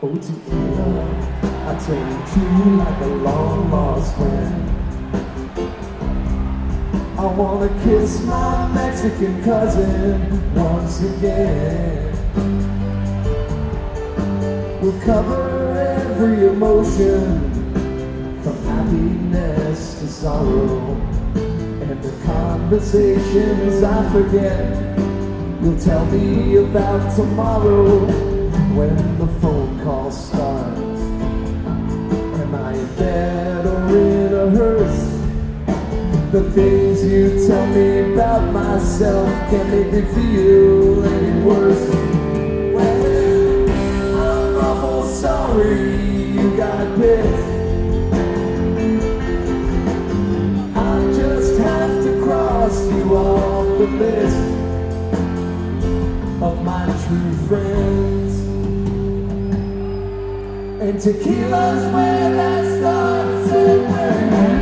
Oh, tequila, I turn to you like a long lost friend. I wanna kiss my Mexican cousin once again. We'll cover every emotion, from happiness to sorrow, and the conversations I forget. You'll tell me about tomorrow when the phone call starts. Am I in bed or in a hearse? The things you tell me about myself can't make me feel any worse. Well, I'm awful sorry you got pissed. I just have to cross you off the list of my true friends. And tequila's where that starts and where